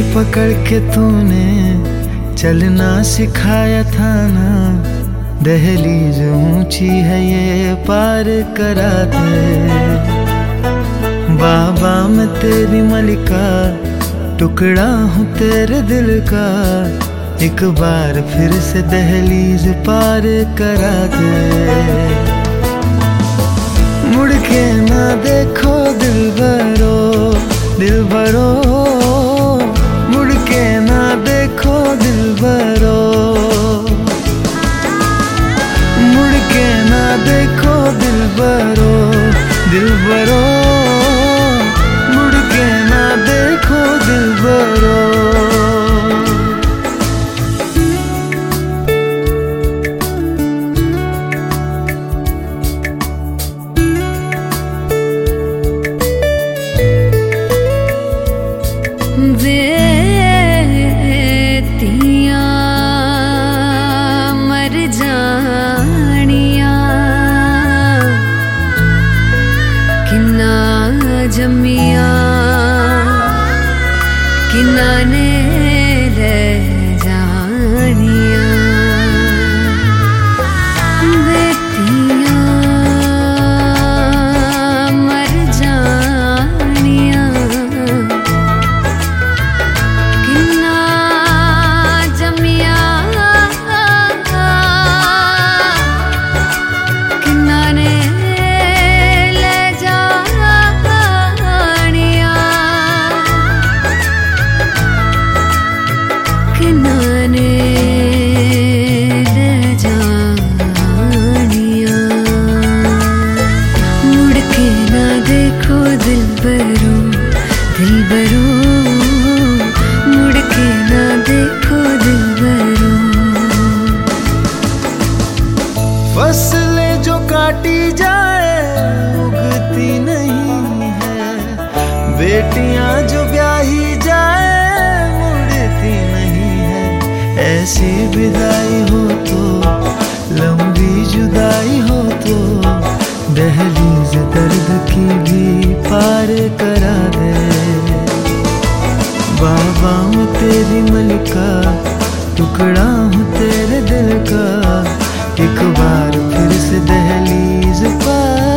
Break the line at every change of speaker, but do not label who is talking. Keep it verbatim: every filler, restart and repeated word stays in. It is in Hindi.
पकड़ के तूने चलना सिखाया था ना, दहलीज ऊंची है ये पार करा दे। बाबा मैं तेरी मलिका, टुकड़ा हूँ तेरे दिल का, एक बार फिर से दहलीज पार करा दे। मुड़ के ना देखो दिल भरो, दिल भरो, मुड़ के ना देखो दिल भरो, मुड़ के ना देखो दिल भरो, दिल भरो, मुड़ के ना देखो दिल भरो।
मर जानिया किन्ना जमिया किन्ना ने ले जानिया। बेटियां मर जानिया किन्ना जमिया किन्ना ने ले जानिया, किन्ना ने ले जानिया। मुड़ के ना देखो दिल भरो, दिल भरो, मुड़ के ना देखो दिल भरो।
फसलें जो काटी जाए उगती नहीं है, बेटियां जो ब्याही जाए मुड़ती नहीं है। ऐसी विदाई हो तो, लंबी जुदाई हो तो, दहलीज दर्द की भी पार करा दे। बाबा मैं तेरी मलिका, टुकड़ा हूँ तेरे दिल का, एक बार फिर से दहलीज पार